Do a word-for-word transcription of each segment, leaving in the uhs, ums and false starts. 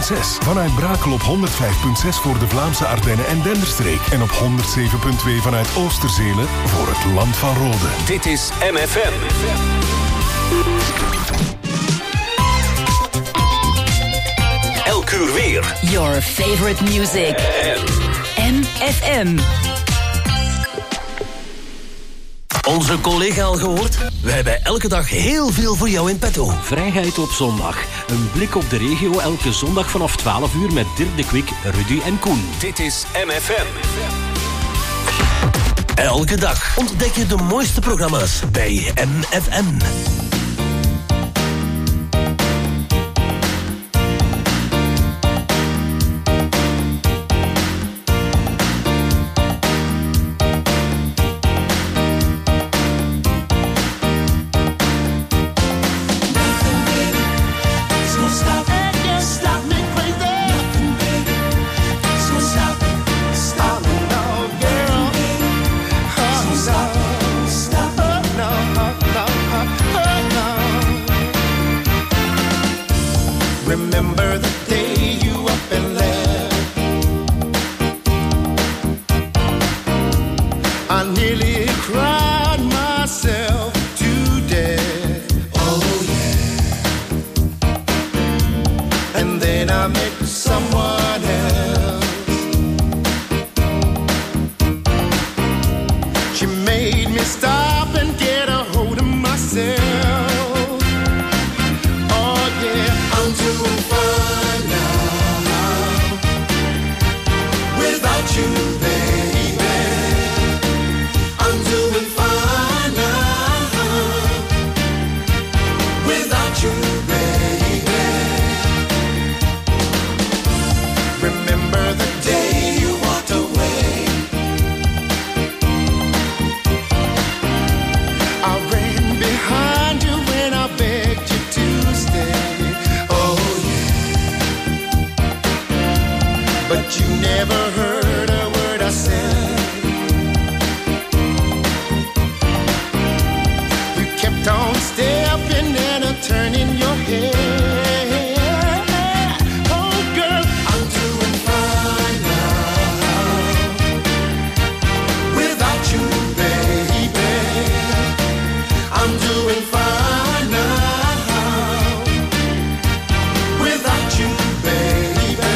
zes. Vanuit Brakel op honderd vijf punt zes voor de Vlaamse Ardennen en Denderstreek. En op honderd zeven punt twee vanuit Oosterzelen voor het Land van Rode. Dit is M F M. Elk uur weer. Your favorite music. M F M. Onze collega al gehoord? We hebben elke dag heel veel voor jou in petto. Vrijheid op zondag. Een blik op de regio elke zondag vanaf twaalf uur met Dirk de Kwik, Rudy en Koen. Dit is M F M. Elke dag ontdek je de mooiste programma's bij M F M. Remember the day you up and left. I nearly cried myself to death. Oh yeah. And then I met someone else. She made me stop and get a hold of myself. Never heard a word I said. You kept on stepping and a turning your head. Oh girl, I'm doing fine now. Without you, baby, I'm doing fine now. Without you, baby.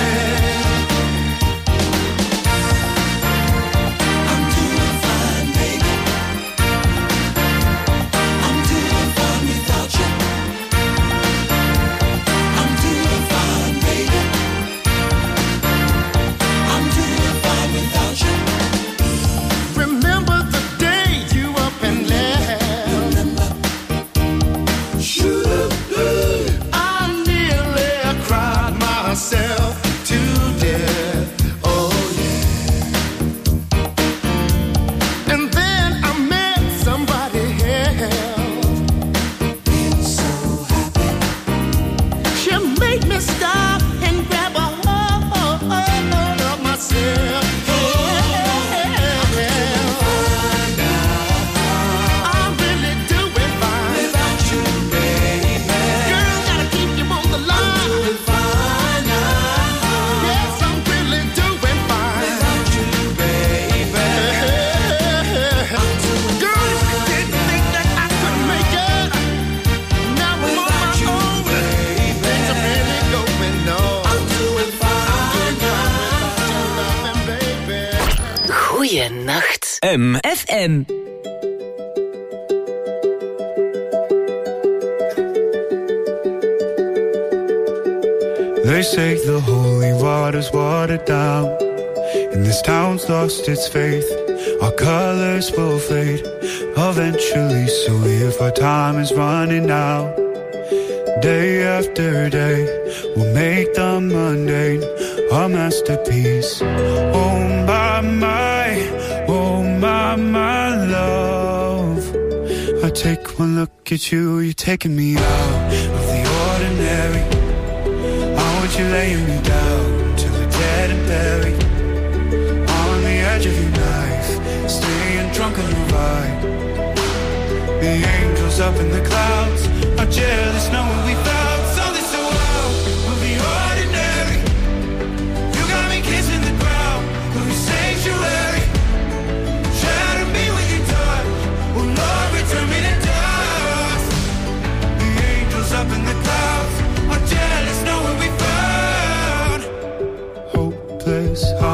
Goeienacht. M F M. They say the holy water's watered down, and this town's lost its faith. Our colors will fade eventually, so if our time is running out, day after day, we'll make the mundane a masterpiece. Oh my, my, oh my, my love. I take one look at you, you're taking me out of the ordinary. I want you laying me down till we're dead and buried, on the edge of your knife, staying drunk on your ride. The angels up in the clouds are jealous knowing we found something so wild of the ordinary.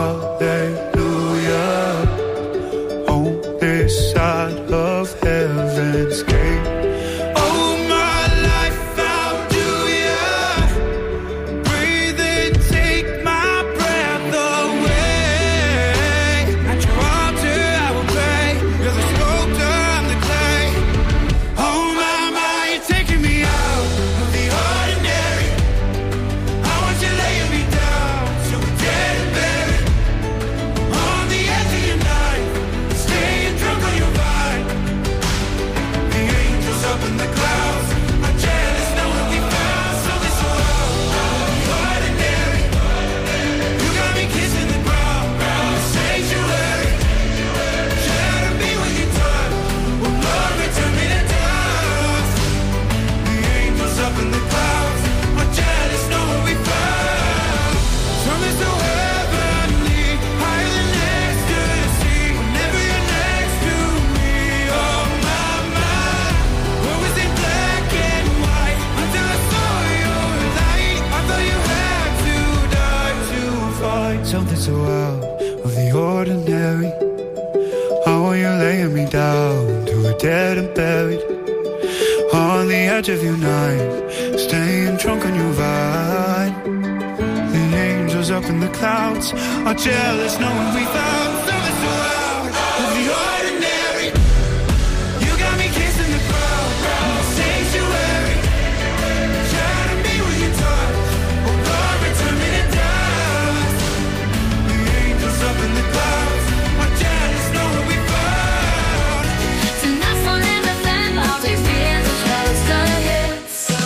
hallelujah on this side of heaven's gate. Oh, my life, I'll do ya. Breathe and take my breath away. At your altar, I will pray. You're the sculptor, I'm the clay. Oh, my, my, you're taking me out of the ordinary. I want you laying me down so we're dead and buried. On the edge of your knife, staying drunk on your vine. The angels up in the clouds are jealous knowing we found something so ordinary. You got me kissing the ground, sanctuary. Shadow me when you touch, will Lord return me to dust. The angels up in the clouds are jealous knowing we found something so heavenly, higher than ecstasy. Whenever you're next to me, oh my, my, what was in black and white until I saw your light. I thought you had to die to find something so out of the ordinary. How are you laying me down to a dead and buried? On the edge of your knife, staying drunk on your vine. The angels up in the clouds are jealous knowing we found something so out of the ordinary. You got me kissing the ground, sanctuary. Shadow me when you touch, oh Lord, return me to dust. The angels up in the clouds are jealous knowing we found. Tonight's on M F M, all these years of show's gonna hit. So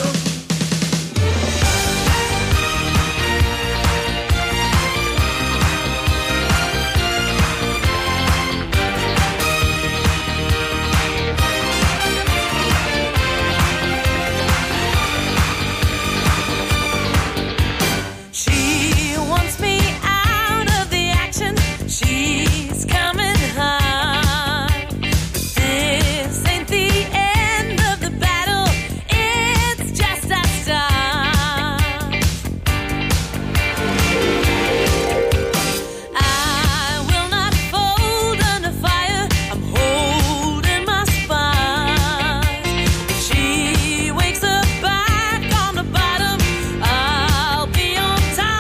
She wants me out of the action. She's coming hard. This ain't the end of the battle. It's just a start. I will not fold under fire. I'm holding my spine. If she wakes up back on the bottom, I'll be on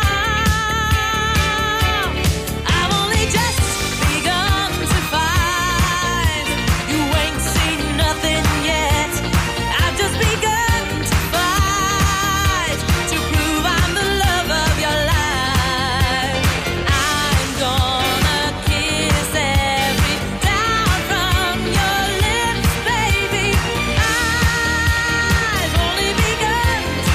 time. I've only just begun to fight. You ain't seen nothing yet. I've just begun to fight to prove I'm the love of your life. I'm gonna kiss every down from your lips, baby. I've only begun to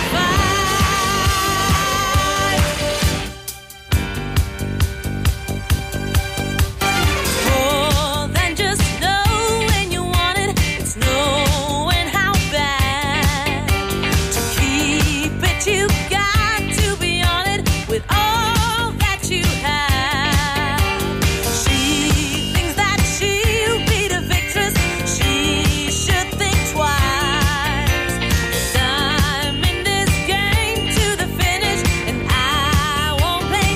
fight. More than just knowing you want it, it's knowing how bad. To keep it, you got to be on it with all that you have. She thinks that she'll be the victress. She should think twice. 'Cause I'm in this game to the finish, and I won't play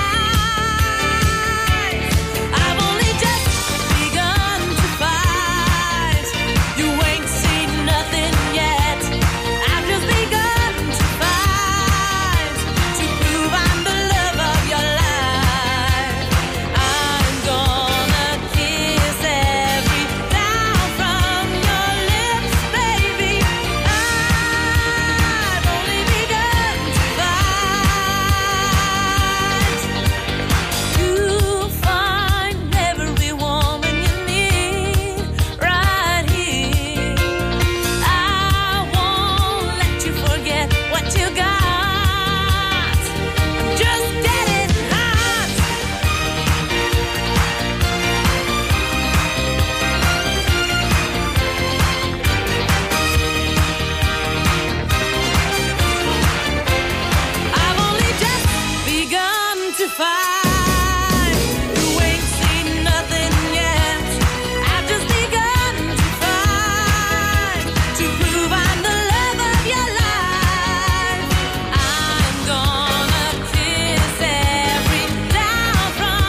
nice. I've only just begun to fight. You ain't seen nothing yet. I've just begun to fight to prove I'm the love of your life. I'm gonna kiss every down from your lips, baby. I've only begun to fight. You'll find every woman you need right here. I won't let you forget what you got. I'm just getting hot. I've only just begun to fight. You ain't seen nothing yet. I've just begun to fight to prove I'm the love of your life. I'm gonna kiss every down from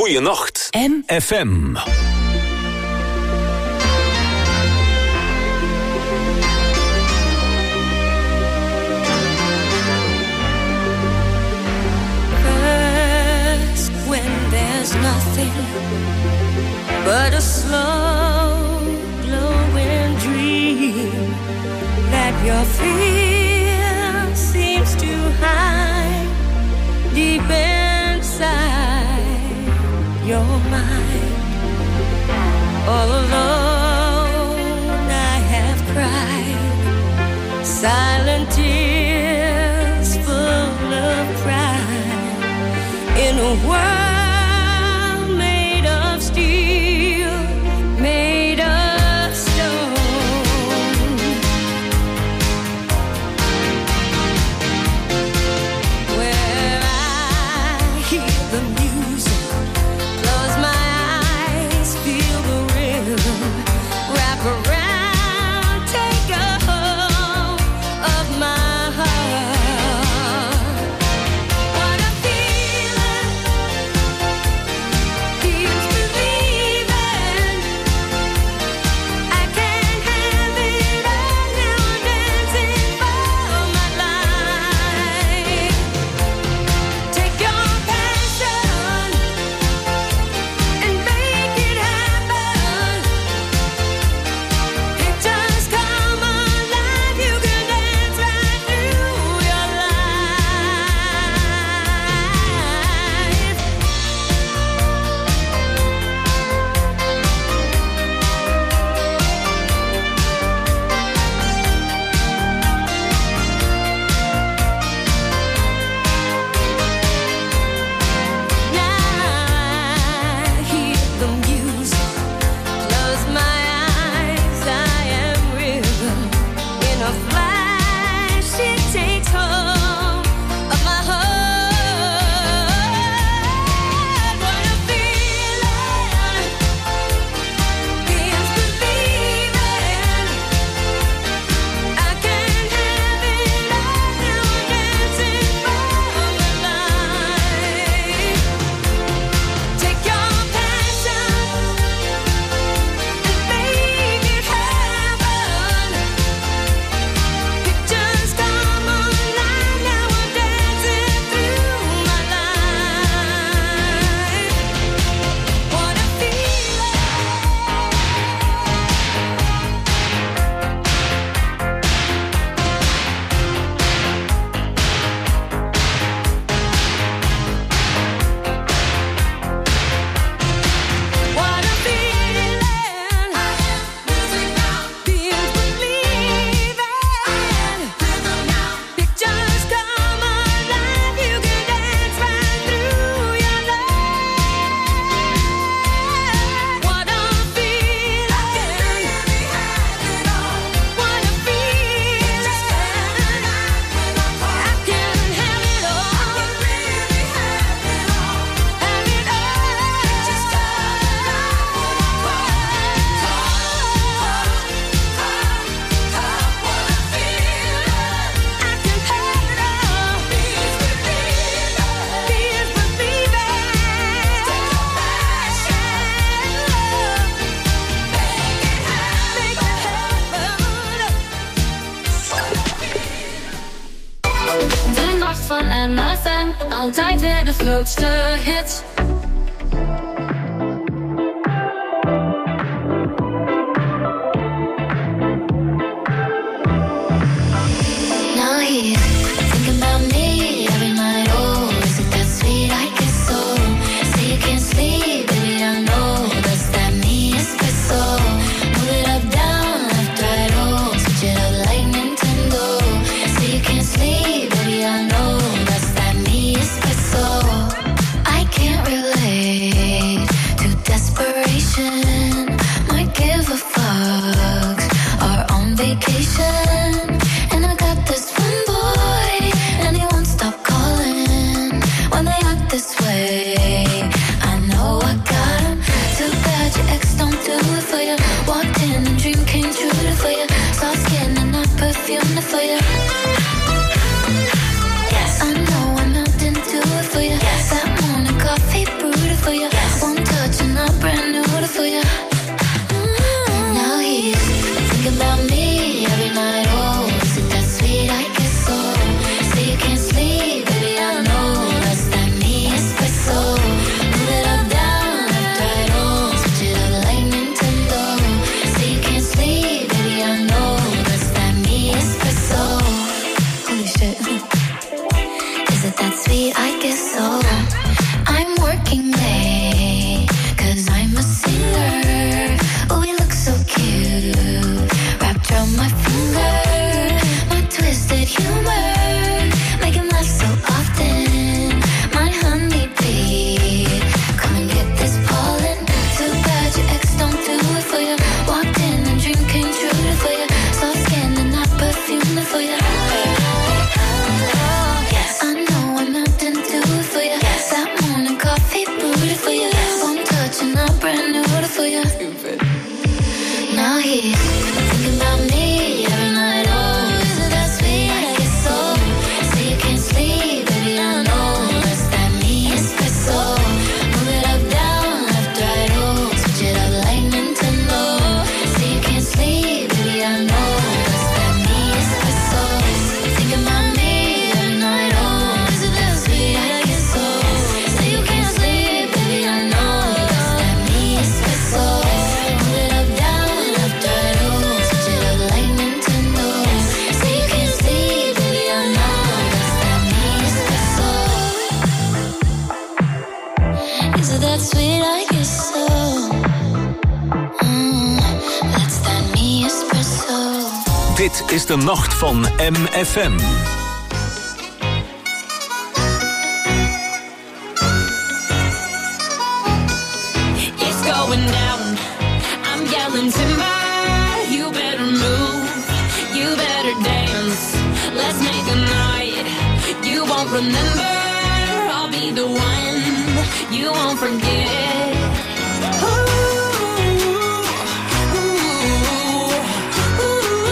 Goeienacht. M. F M. First, when there's nothing but a slow glowing dream that your fear seems to hide deep inside your mind. All alone I have cried silent tears full of pride in a world made of steel, made of stone. Where I hear the music, close my eyes, feel the rhythm, wrap around, take a hold of my heart. What a feeling, feels believing. I can't have it all now, I'm dancing for my life. Take your passion and make it happen. Pictures come alive, you can dance right through your life. Now I hear the music, close my eyes, I am rhythm. In a flash, it takes hold of my heart. What a feeling, feels believing. I can't have it all now, I'm dancing for my life. Take your passion and make it happen. Pictures come alive, now I'm dancing through my life. What a feeling. What a feeling. Music now, feels believing. Pictures come alive, you can dance right through your life. What a feeling. What a feeling. I can have it all. Have it all. Just De nacht van M F M, altijd weer de grootste hits. Now here, thinking about me every night. Oh, is it that sweet? I guess so. Say you can't sleep, baby, I know that's that me espresso. Move it up, down, left, right, oh, switch it up like Nintendo. Say you can't sleep, baby, I know that's that me espresso. I can't relate to desperation. Might give a fuck. Are on vacation. And I got this one boy, and he won't stop calling when they act this way. I know I got him. Too bad your ex don't do it for you. Walked in and dream came true for you. Soft skin and not perfume for you. Yes, I know I'm out into it for you. Yes, that morning coffee brewed for you. Yes, for you. Now he's thinking about me every night. Oh, is it that sweet? I guess so. Say you can't sleep, baby, I know. That's that me espresso. Move it up, down, left, right, oh. Switch it up like Nintendo. Say you can't sleep, baby, I know. That's that me espresso. Thinking about me every night. Oh, is it that sweet? I guess so. Say you can't sleep, baby, I know. That's that me espresso. Move it up, down, left, right, oh. Switch it up like Nintendo. Say you can't sleep, baby, I know. That's that me espresso. Is it that sweet? I guess so. Mm, that's that me espresso. Dit is de nacht van M F M. It's going down. I'm yelling timber. You better move. You better dance. Let's make a night you won't remember. I'll be the one you won't forget. Ooh, ooh, ooh,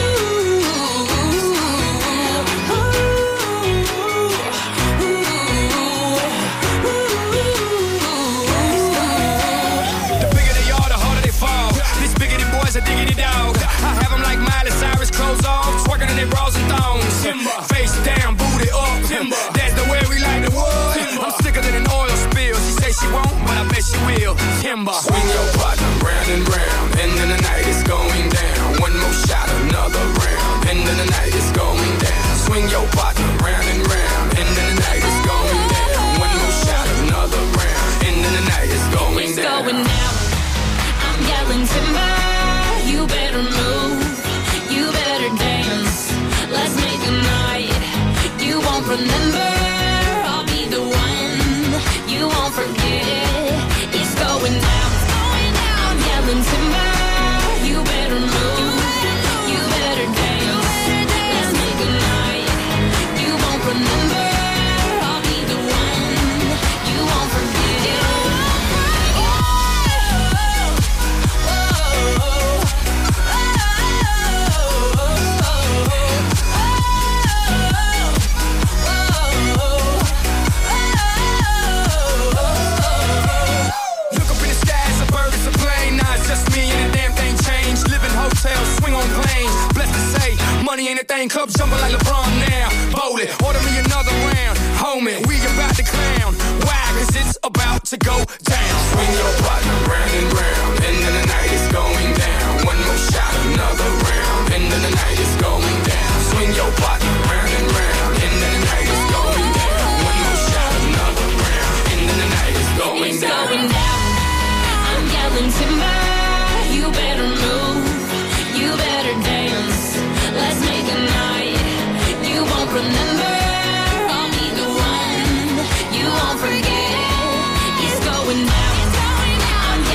The bigger they are, the harder they fall. This biggity boy's a diggity dog. I have them like Miley Cyrus, clothes off, twerking in their bras and thongs. Face down, booty up. That's the way we like the wood. I'm sicker than an oil spill. She say she won't, but I bet she will. Timber. Swing your partner round and round, and then the night is going down. One more shot, another round, and then the night is going down. Swing your partner round and round, and then the night is going down. One more shot, another round, and then the night is going it's down. going down. I'm yelling timber. You better move. You better dance. Let's make a night you won't remember. I'll be the one you won't forget. It's going down. I'm yelling timber. You better move. You better dance. Let's make a night you won't remember. I'll be the one you won't forget. Look up in the sky, it's a bird, it's a plane. Nah, it's just me and the damn thing changed. Live in hotels, swing on planes. Blessed to say, money ain't a thing. Clubs jumping like LeBron now. Bowl it, order me another round. Homie, we about to clown. Why? Cause it's about to go down. Swing your partner round and round, and then the night is going down. One more shot, another round, and then the night is going down. Swing your partner round and round, and then the night is going down. One more shot, another round, and then the night is going It's down. going down. I'm yelling timber. You better move. You better dance. Let's make a night you won't remember. I'll be the one you won't forget. It's going down. I'm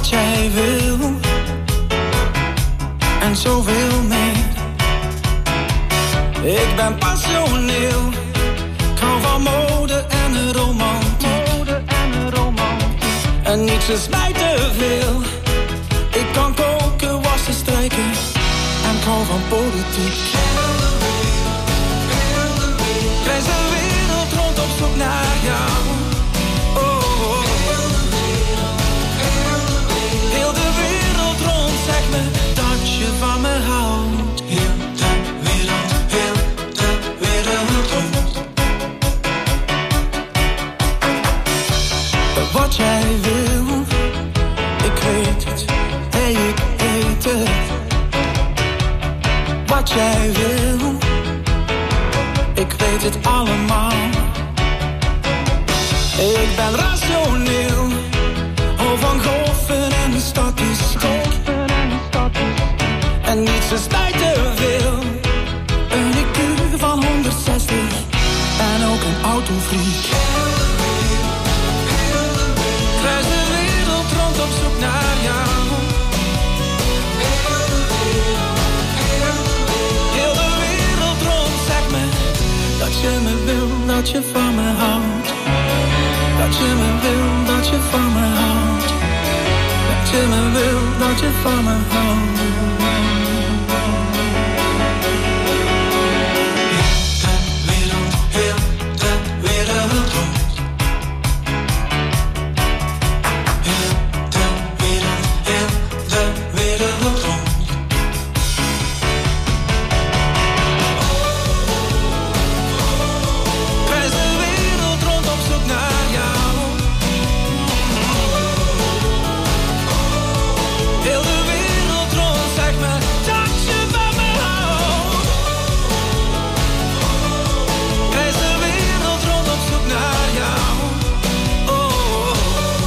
wat jij wil en zoveel meer. Ik ben passioneel, ik hou van mode en romantiek. En niets is mij te veel. Ik kan koken, wassen, strijken en ik hou van politiek. Ik reis de wereld rond op zoek naar jou. Heel de wereld rond, zeg me dat je van me houdt. Heel de wereld, heel de wereld rond. Wat jij wil, ik weet het, hey ik weet het. Wat jij wil, ik weet het allemaal. Ik ben rationeel, hou van golfen en statistiek. En niets is mij te veel. Een I Q van honderdzestig en ook een autofreak. Kruis de wereld rond op zoek naar jou. Heel de wereld rond, zeg me dat je me wil, dat je van me houdt. Dat je me wil, dat je van me houdt. Dat je me wil, dat je van me houdt. Heel de wereld, heel de wereld rond. Heel de wereld, heel de wereld rond. Reis de wereld rond op zoek naar jou. Heel de wereld rond, zeg me dat je van me houdt. Reis de wereld rond op zoek naar jou. Oh.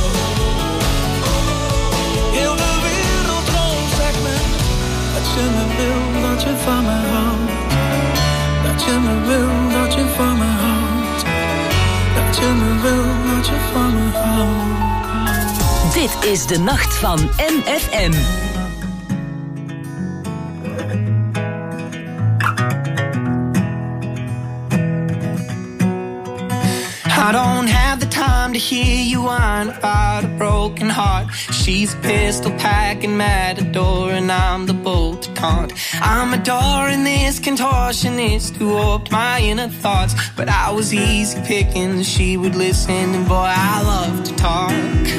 Heel de wereld rond, zeg me dat je me wil, dat je van me houdt. Dat je me wil, dat je van me houdt. Dat je me wil, dat je van me houdt. Dit is de nacht van M F M. I don't have the time to hear you whine about a broken heart. She's a pistol packing matador and I'm the bull to taunt. I'm adoring this contortionist who warped my inner thoughts. But I was easy picking, she would listen and boy I love to talk.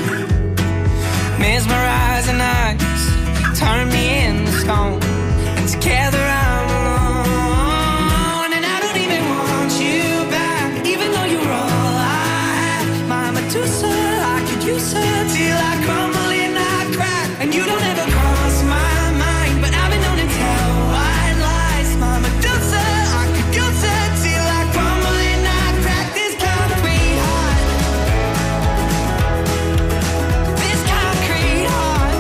Mesmerizing eyes turn me into stone, and together I'm alone. And I don't even want you back, even though you're all I have. My Medusa, I could use her till I crumble and I crack. And you don't ever cross my mind, but I've been known to tell white lies. My Medusa, I could use her till I crumble and I crack. This concrete heart, this concrete heart.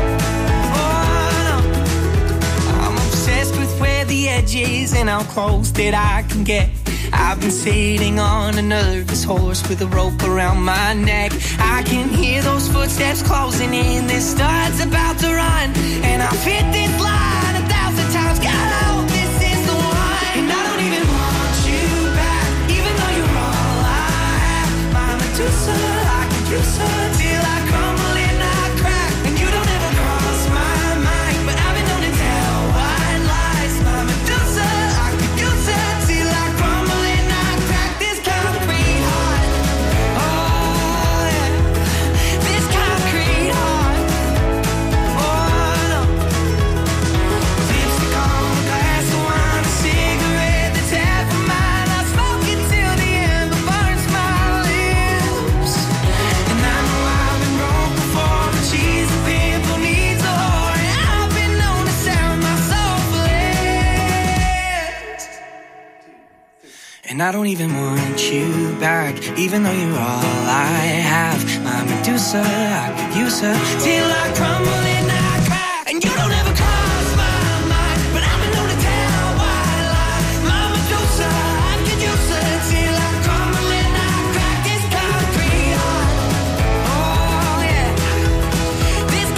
Oh no, I'm obsessed with where the edge is and how close that I can get. I've been sitting on a nervous horse with a rope around my neck. I can hear those footsteps closing in. This star's about to run, and I've hit this line a thousand times. God, I hope this is the one. And I don't even want you back, even though you're all I have. My Medusa, I could use her till I crumble and I crack. And you don't ever cross my mind, but I've been known to tell white lies. My Medusa, I could use her till I crumble and I crack. This concrete heart, oh yeah, this concrete heart, oh no. Lipstick on a glass of wine, a cigarette that's half of mine. I smoke it till the ember burns my lips. And I know I've been broke before, but she's a pimple, needs a whore. And I've been known to sell my soul for less. And I don't even want you back, even though you're all I have. My Medusa, I could use her till I crumble and I crack. And you don't ever cross my mind, but I've been known to tell white lies. My Medusa, I could use her till I crumble and I crack. This concrete heart, oh yeah, this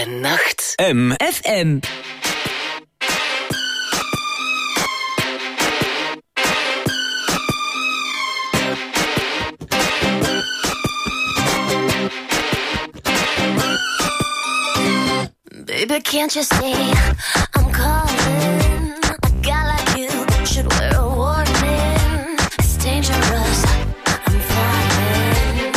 De nacht. M. F M. Baby, can't you see I'm calling? A guy like you should wear a warning. It's dangerous, I'm falling.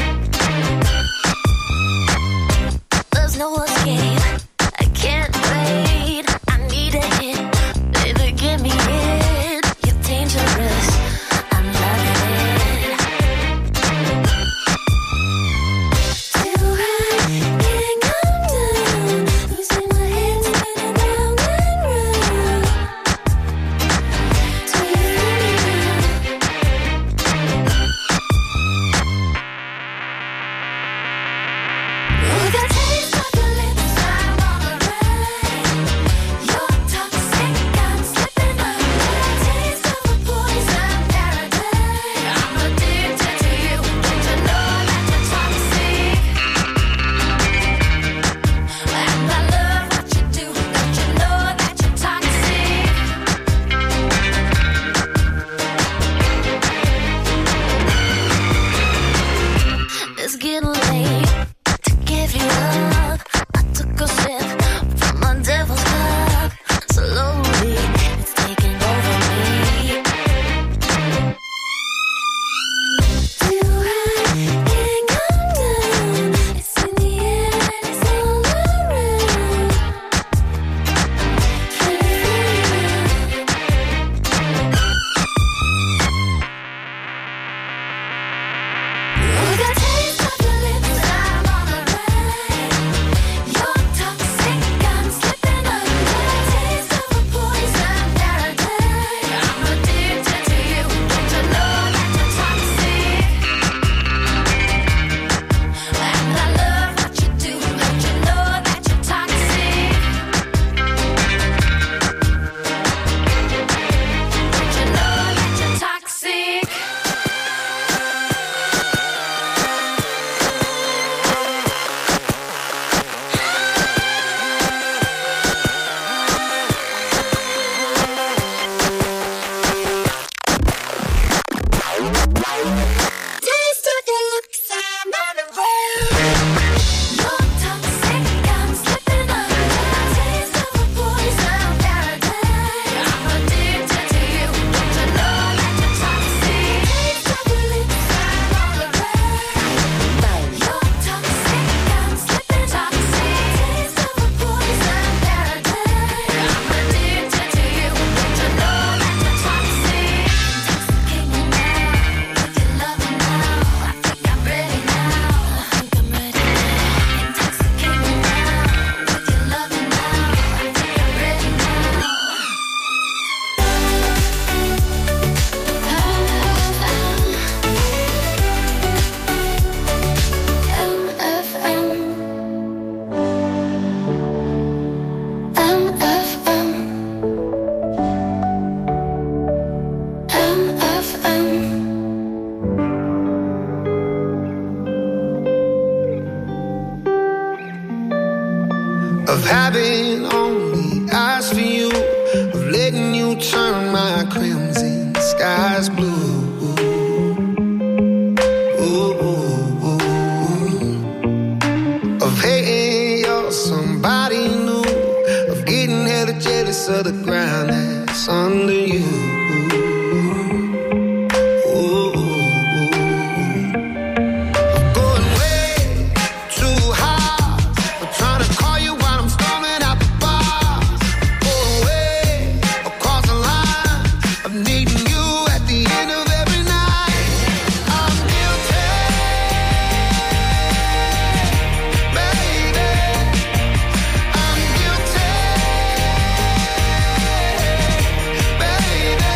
There's no escape, I can't wait. I need a hit, baby, give me it. You're dangerous, I'm loving it. Too high, can't come down. Losing my head, spinning round and round. Do you feel me now? Oh, that taste of your lips, I'm on the ride. You're toxic, I'm slipping under. Taste of a poison paradise. I'm addicted to you. Don't you know that you're toxic? And I love what you do. Don't you know that you're toxic? It's getting late to give you up. I took a sip from my devil's cup. Slowly, it's taking over me. Too high, can't come down. It's in the air and it's all around. Can you feel it? Oh, that taste of your lips, I'm on the ride. You're toxic, I'm slipping under. Taste of a poison paradise. I'm addicted to you. Don't you know that you're toxic? And I love what you do. Don't you know that you're toxic? Don't you know that you're toxic? Taste of your lips, I'm on the road. You're toxic, I'm slipping under. Taste of a poison paradise. I'm addicted to you. Don't you know that you're toxic? Taste of your lips, I'm on the road. You're toxic, I'm slipping toxic. Taste of a poison paradise. I'm addicted to you. Don't you know that you're toxic? Intoxicate me now with your loving now. I think I'm ready now. I think I'm ready now. Intoxicate me now with your loving now. I think I'm ready now. M F M. M F M. M F M. Of having only eyes for you, of letting you turn my crimson skies blue. Ooh, ooh, ooh. Of hating you're somebody new, of getting hella jealous of the ground that's under you. Ooh, ooh, ooh. Going way too hard, but trying to call you while I'm storming out the bars. Going way across the line of needing you at the end of every night. I'm guilty, baby. I'm guilty, baby.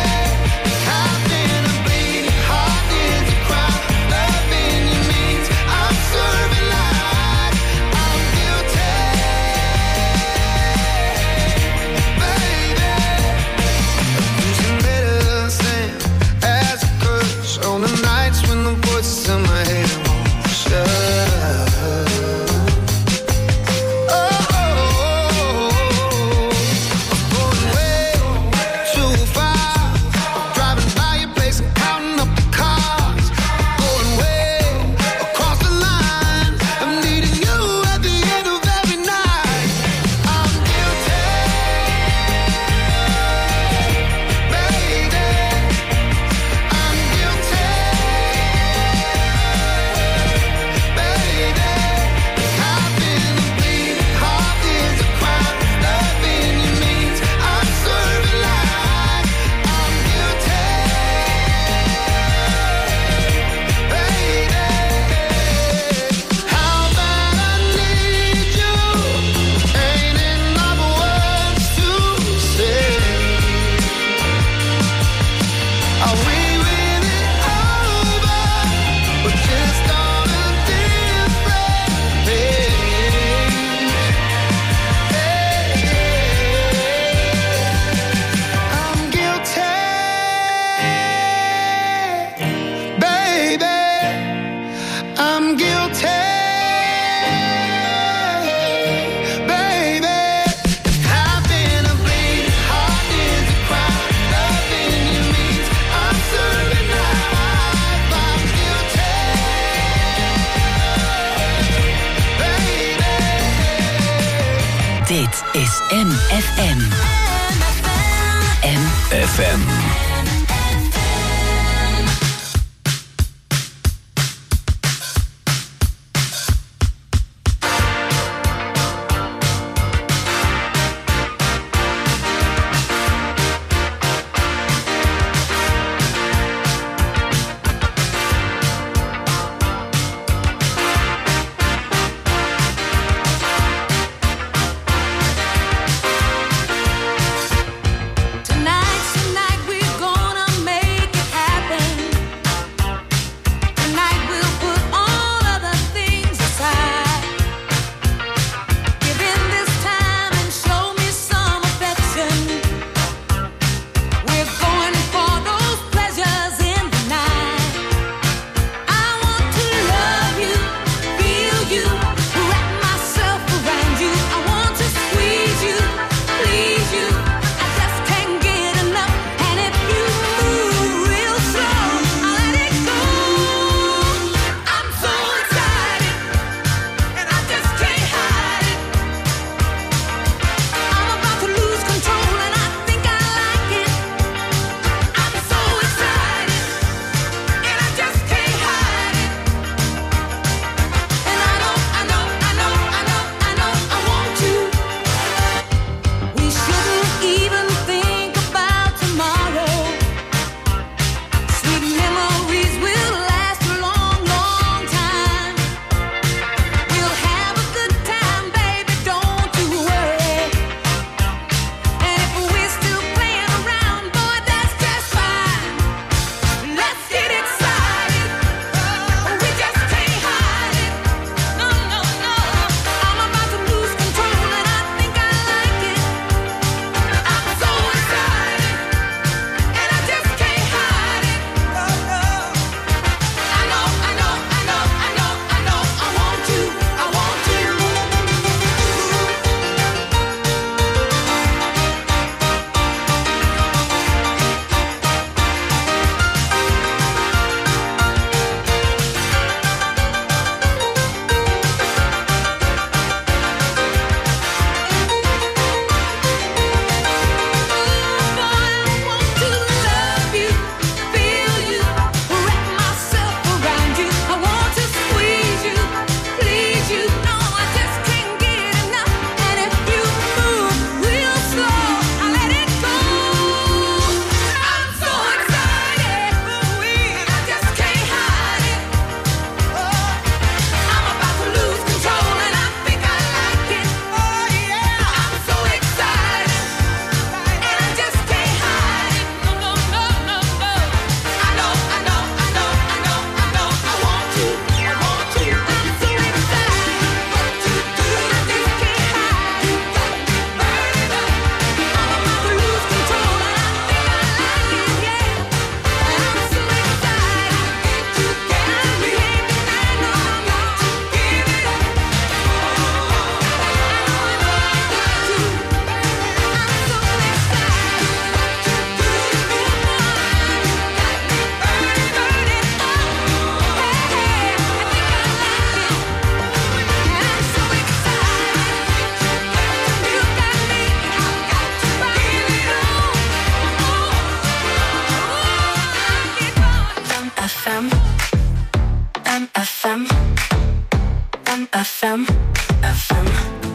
F M, M F M, M F M, F M.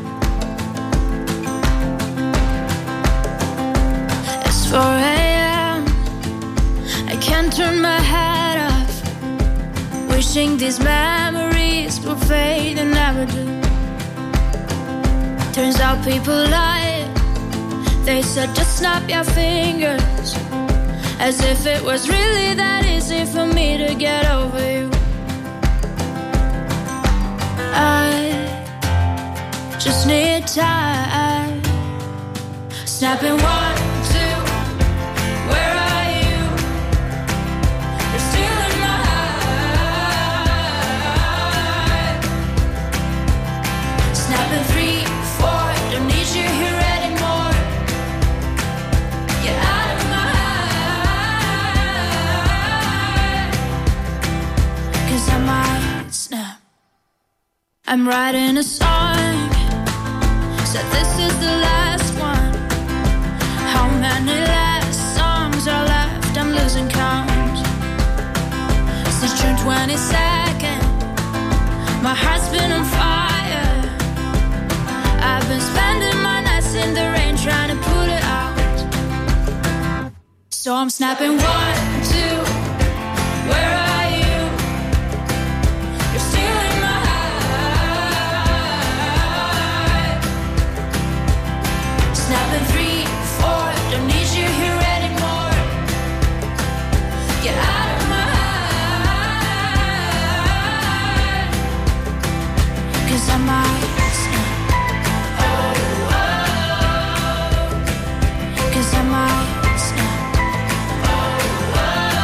It's four a.m. I can't turn my head off, wishing these memories will fade and never do. Turns out people lie. They said just snap your fingers, as if it was really that easy for me to get over you. I just need time. Snapping one, two, where are you? You're still in my heart. Snapping three, four, don't need you here anymore. Get out of my heart, 'cause I might snap. I'm writing a song, said this is the last one. How many last songs are left? I'm losing count. Since June twenty-second, my heart's been on fire. I've been spending my nights in the rain trying to put it out. So I'm snapping one, two, where are you? You're still in my heart. Snapping three, four, don't need you here anymore. Get out of my heart, 'cause I might snap. Oh, oh, 'cause I might snap. Oh,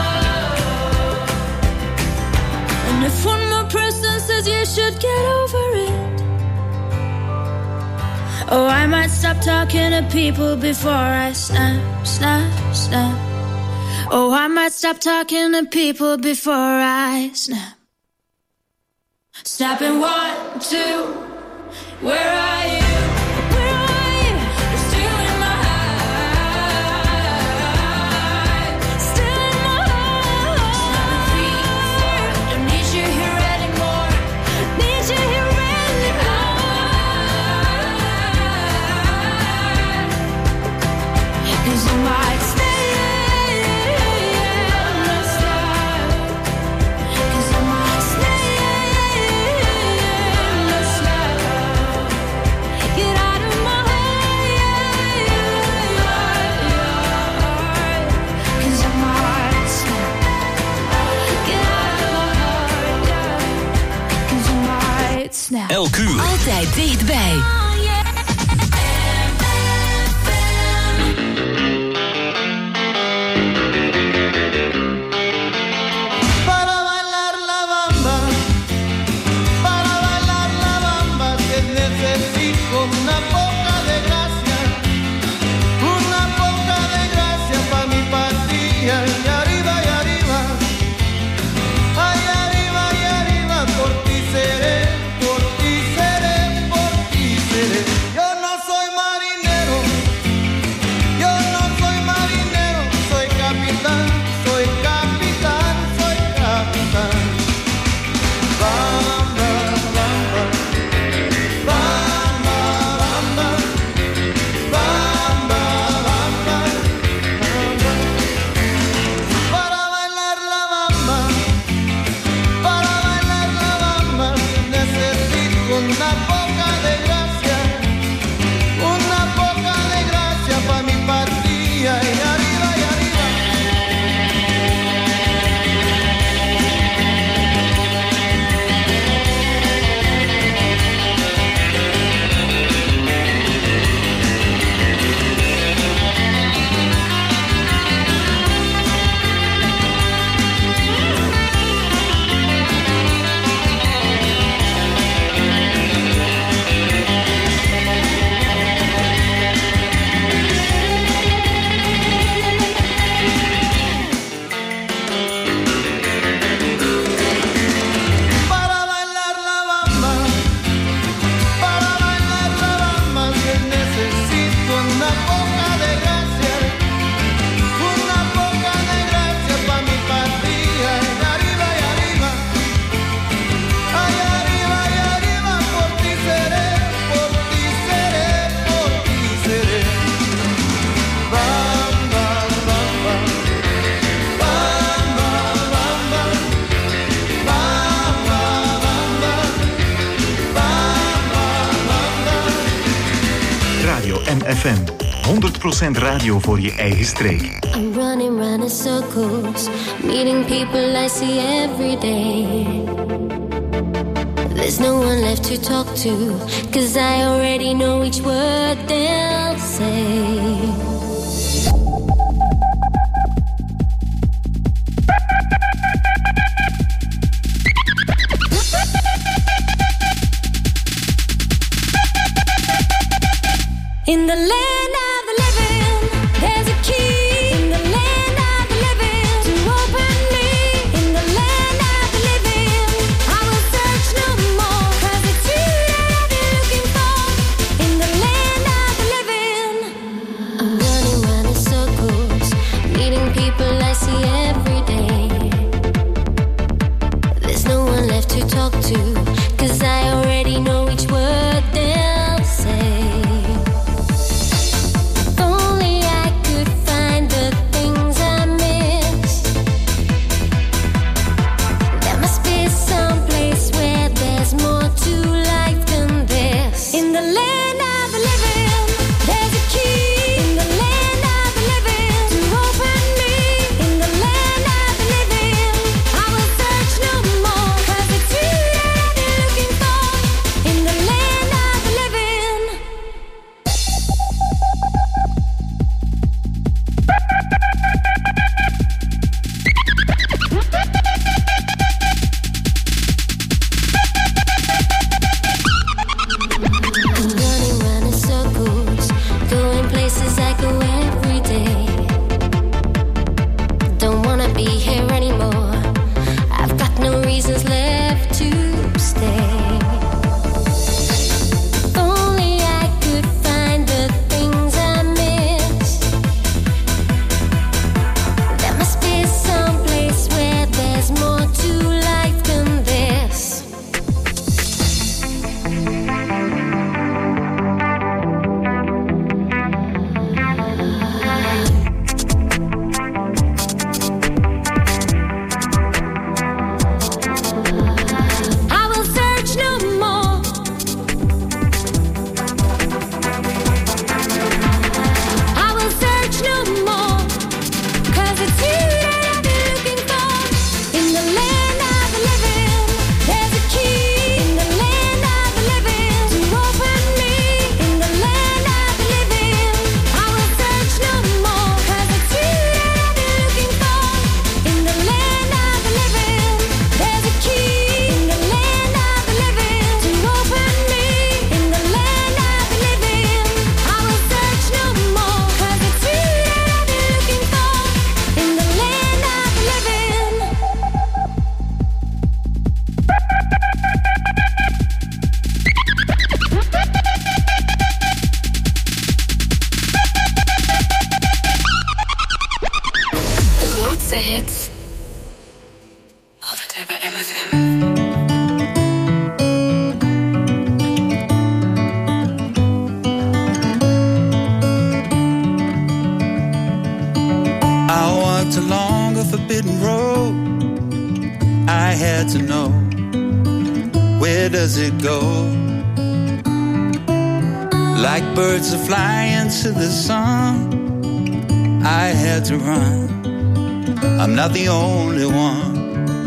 oh. And if one more person says you should get over it, oh, I might stop talking to people before I snap, snap, snap. Oh, I might stop talking to people before I snap. Snapping one, two, where are you? Where are you? You're still in my heart. Still in my heart. Snapping three, four, don't need you here anymore. Need you here anymore. 'Cause I might stay in the sky. 'Cause I might stay in the sky. Get out of my heart. 'Cause I might snap. Get out of my heart. 'Cause I might snap. Elk uur. Altijd dichtbij. Para bailar la bamba, para bailar la bamba, que necesito una poca de gracia, una poca de gracia pa' mi patilla. Y arriba, y arriba, ay, arriba, y arriba, por ti seré, por ti seré, por ti seré. F M. honderd procent radio voor je eigen streek. I'm running round in circles, meeting people I see every day. There's no one left to talk to, 'cause I already know each word they'll say. In the land of the living, there's a key. In the land of the living, to open me. In the land of the living, I will search no more, 'cause it's you that I've been looking for. In the land of the living, I'm running round in circles, meeting people I see every day. There's no one left to talk to, 'cause I already know each word they'll say. To the sun, I had to run. I'm not the only one.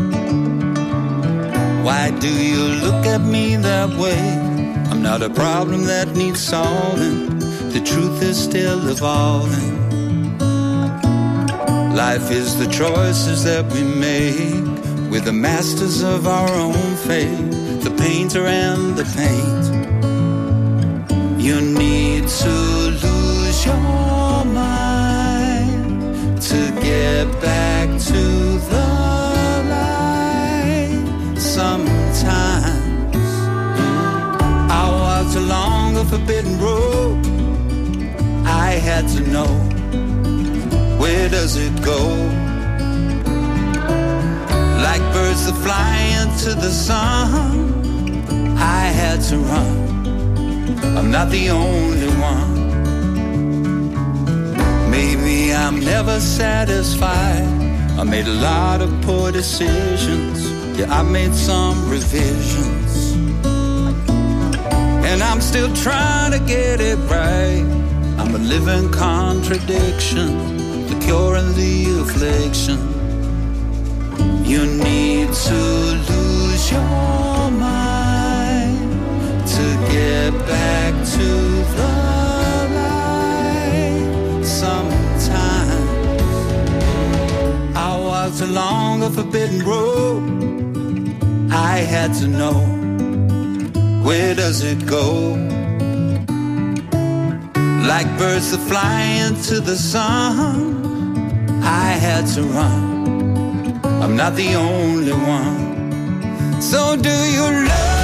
Why do you look at me that way? I'm not a problem that needs solving. The truth is still evolving. Life is the choices that we make. We're the masters of our own fate. The painter and the paint. You need to lose your mind to get back to the light. Sometimes I walked along a forbidden road. I had to know, where does it go? Like birds that fly into the sun, I had to run. I'm not the only one. Maybe I'm never satisfied. I made a lot of poor decisions. Yeah, I made some revisions. And I'm still trying to get it right. I'm a living contradiction, the cure and the affliction. You need to lose your mind to get back to the light. Sometimes I walked along a forbidden road. I had to know, where does it go? Like birds that fly into the sun, I had to run. I'm not the only one. So do you love